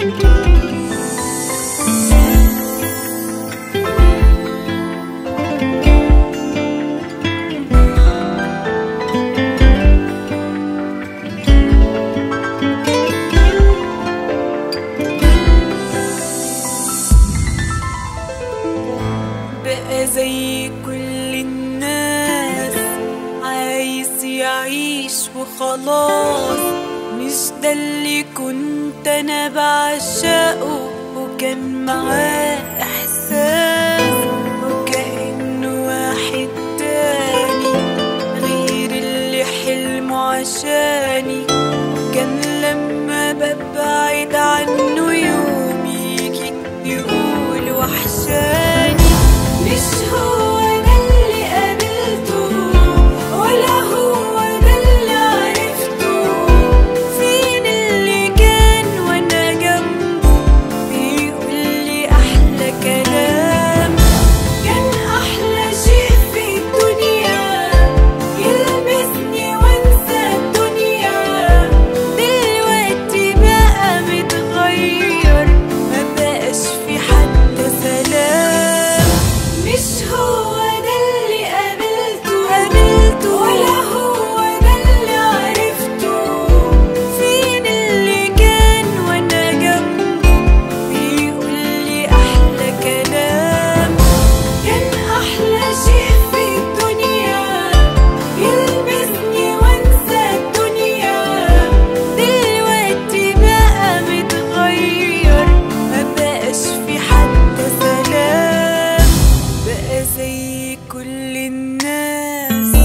بقى زي كل الناس عايز يعيش وخلاص، مش ده اللي كنت انا بعشقه، وكان معاه احساس وكأنه واحد تاني غير اللي حلمه عشاني. كان لما ببعد عنه يوم يجي يقول وحشاني. مش هو ده اللي قابلته ولا هو ده اللي عرفته، فين اللي كان وانا جنبه بيقولي احلى كلام. كان احلى شيء في الدنيا يلمسني وانسى الدنيا، دلوقتي بقى متغير ما بقاش في حتى سلام. مش هو ده اللي قابلته ولا هو ده اللي عرفته، فين اللي كان وانا جنبه بيقولي احلى كلام. كان احلى شيء في الدنيا يلمسني وانسى الدنيا، دلوقتي بقى متغير ما بقاش في حتى سلام. بقى زي كل الناس.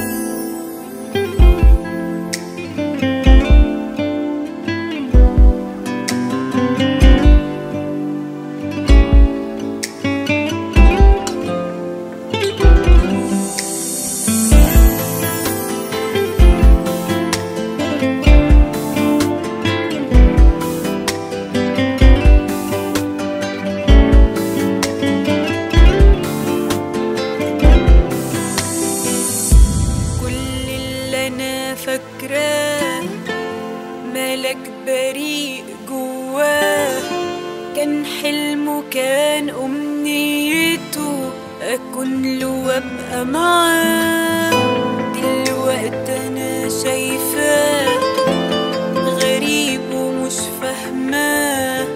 كل اللي انا فاكراه ملك بريء جواه، كان حلمه كان امنيته اكون له وابقى معاه. دلوقتي انا شايفاه غريب ومش فاهماه،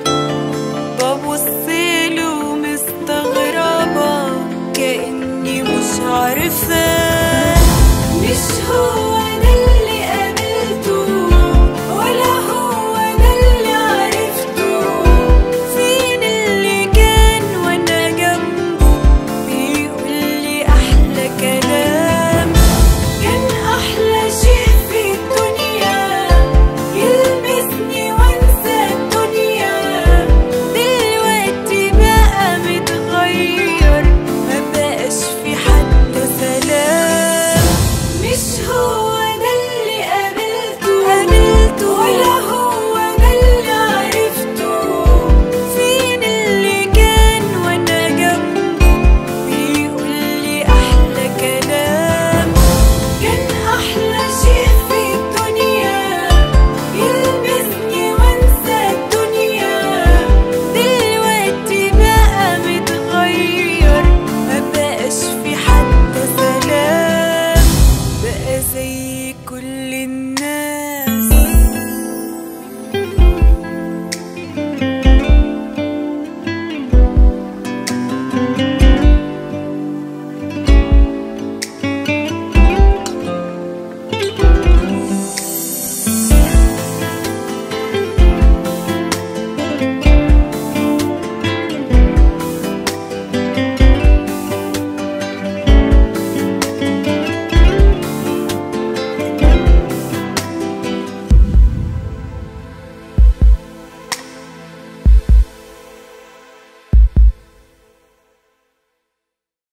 ببصله مستغربة كأني مش عارفاه. مش هو ده اللي قابلته ولا هو ده اللي عرفته، فين اللي كان وانا جنبه بيقولي احلى كلام. كان احلى شيء في الدنيا يلمسني وانسى الدنيا، دلوقتي بقى متغير ما بقاش في حتى سلام. مش هو ده اللي قابلته ولا هو ده اللي عرفته، فين اللي كان وانا جنبه بيقولي احلى كلام. كان احلى شيء في الدنيا يلمسني وانسى الدنيا، دلوقتي بقى متغير ما بقاش في حتى سلام. بقى زي كل الناس.